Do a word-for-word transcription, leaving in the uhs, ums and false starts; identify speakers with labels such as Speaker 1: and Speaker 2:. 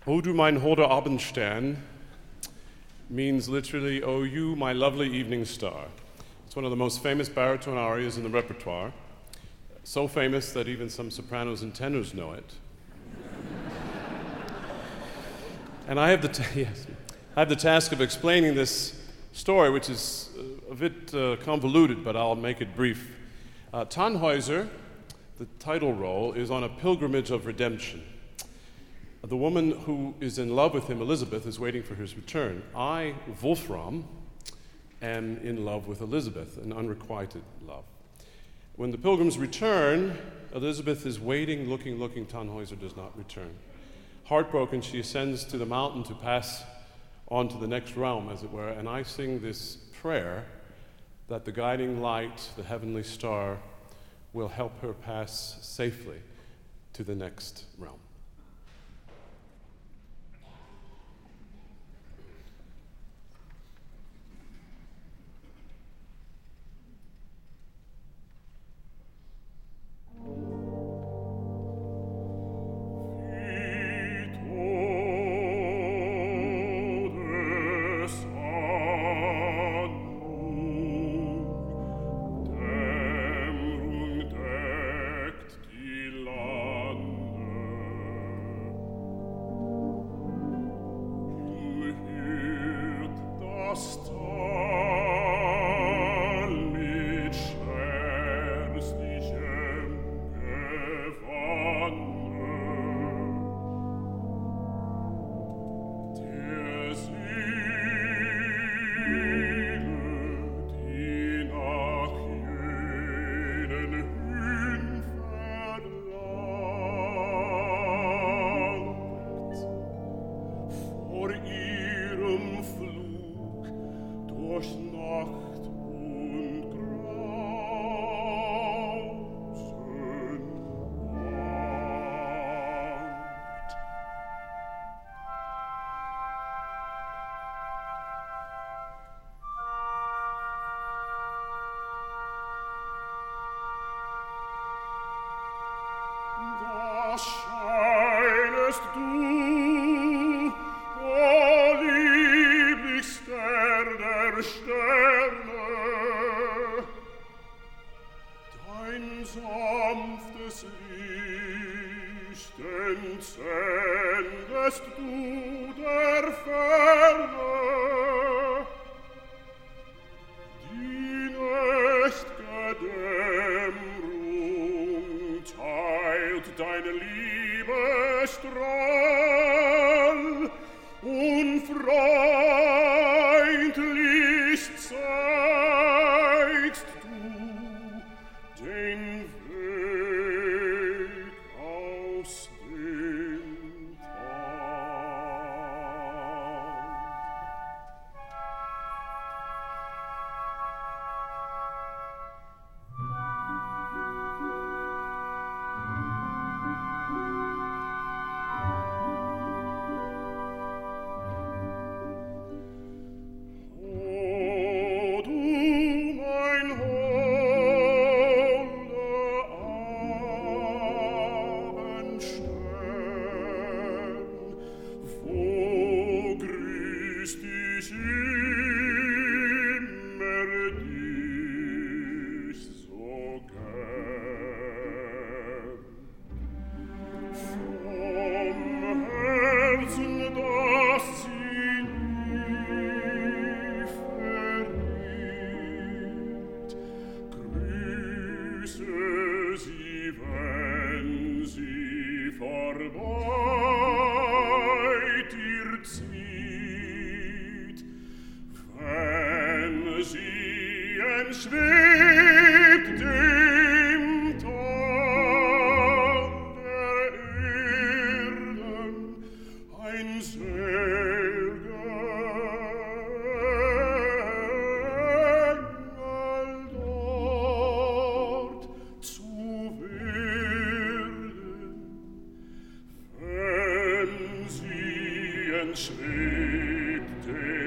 Speaker 1: O du mein holder Abendstern means literally, O you, my lovely evening star. It's one of the most famous baritone arias in the repertoire, so famous that even some sopranos and tenors know it. And I have the ta- yes, I have the task of explaining this story, which is a bit uh, convoluted, but I'll make it brief. Uh, Tannhäuser, the title role, is on a pilgrimage of redemption. The woman who is in love with him, Elizabeth, is waiting for his return. I, Wolfram, am in love with Elizabeth, an unrequited love. When the pilgrims return, Elizabeth is waiting, looking, looking. Tannhäuser does not return. Heartbroken, she ascends to the mountain to pass on to the next realm, as it were, and I sing this prayer that the guiding light, the heavenly star, will help her pass safely to the next realm.
Speaker 2: Schwebt